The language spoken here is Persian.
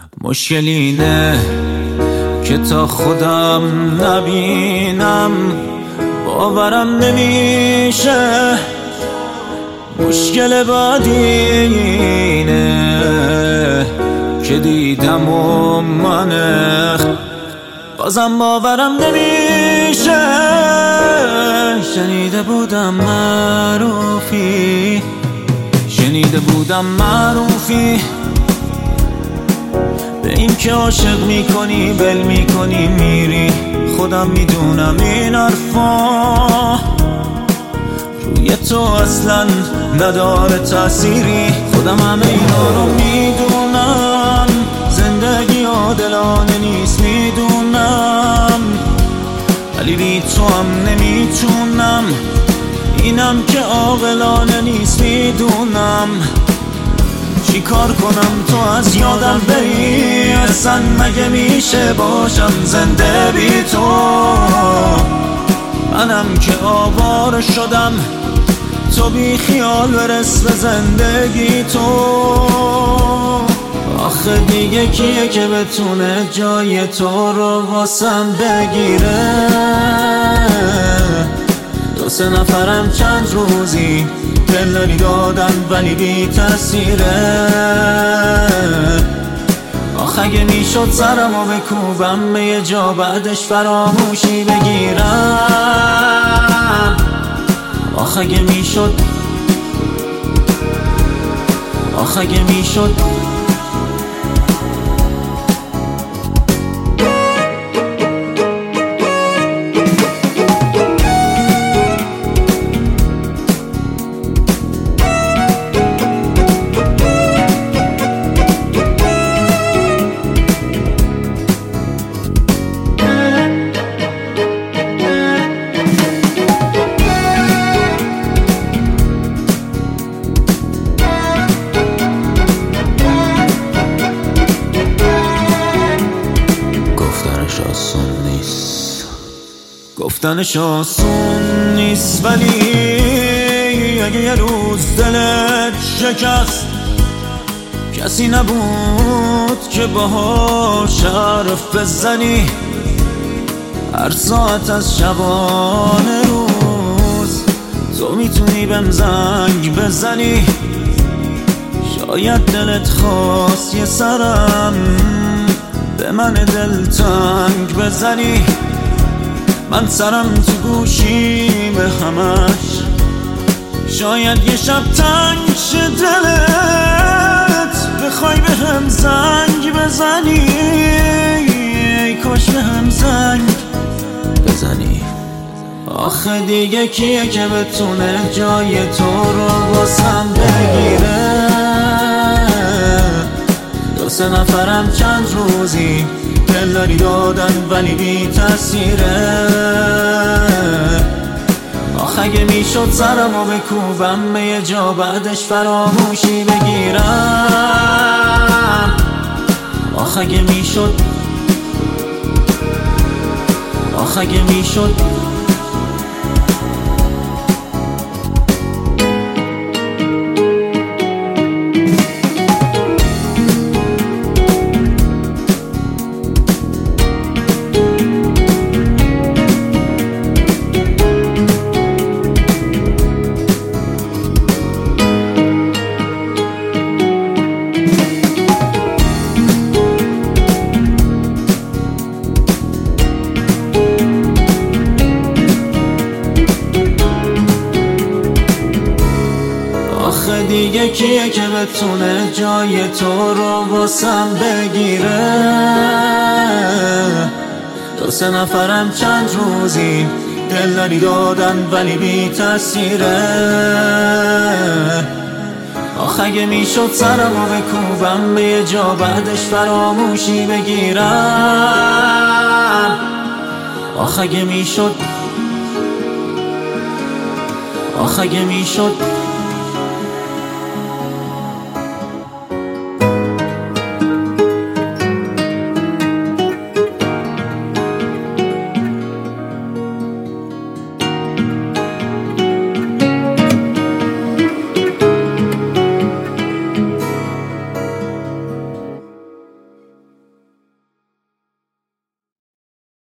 مشکل اینه که تا خودم نبینم باورم نمیشه. مشکل بعدی اینه که دیدم و منه بازم باورم نمیشه. شنیده بودم معروفی به این که عاشق میکنی بل میکنی میری. خودم میدونم این حرفا روی تو اصلا نداره تأثیری. خودم همه اینا رو میدونم، زندگی عادلانه نیست میدونم، ولی بی تو هم نمیتونم. اینم که عاقلانه نیست میدونم. چی کار کنم تو از یادم بری؟ اصلا مگه میشه باشم زنده بی تو؟ منم که آواره شدم، تو بی خیال برس به زندگی تو. آخه دیگه کیه که بتونه جای تو رو واسم بگیره؟ دو سه نفرم چند روزی دلداری دادن ولی بی تأثیره. آخه اگه میشد سرمو بکوبم به یه جا بعدش فراموشی بگیرم. آخه اگه میشد گفتنش آسون نیست، ولی اگه یه روز دلت شکست کسی نبود که باهاش حرف بزنی هر ساعت از شبانه روز. تو میتونی بهم زنگ بزنی، شاید دلت خواست یه سرم به من دلتنگ بزنی. من سرم تو گوشی به همش، شاید یه شب تنگ شه دلت بخوای به هم زنگ بزنی. ای کاش به هم زنگ بزنی. آخه دیگه کیه که بتونه جای تو رو واسم بگیره؟ دو سه نفرم چند روزی دلداری دادن ولی بی تأثیره. آخه اگه میشد سرمو بکوبم به یه جا بعدش فراموشی بگیرم. آخه اگه میشد دیگه کیه که بتونه جای تو رو واسم بگیره؟ دو سه نفرم چند روزی دلداری دادن ولی بی تأثیره. آخه اگه میشد سرمو بکوبم به یه جا بعدش فراموشی بگیرم. آخه اگه میشد